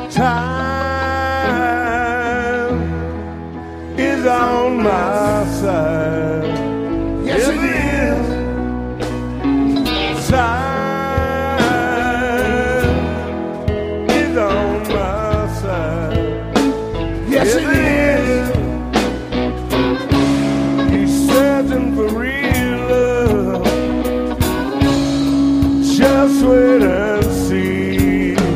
Time is on my side. Yes, it is. Time is on my side. Yes, it is. He's searching for real love, just where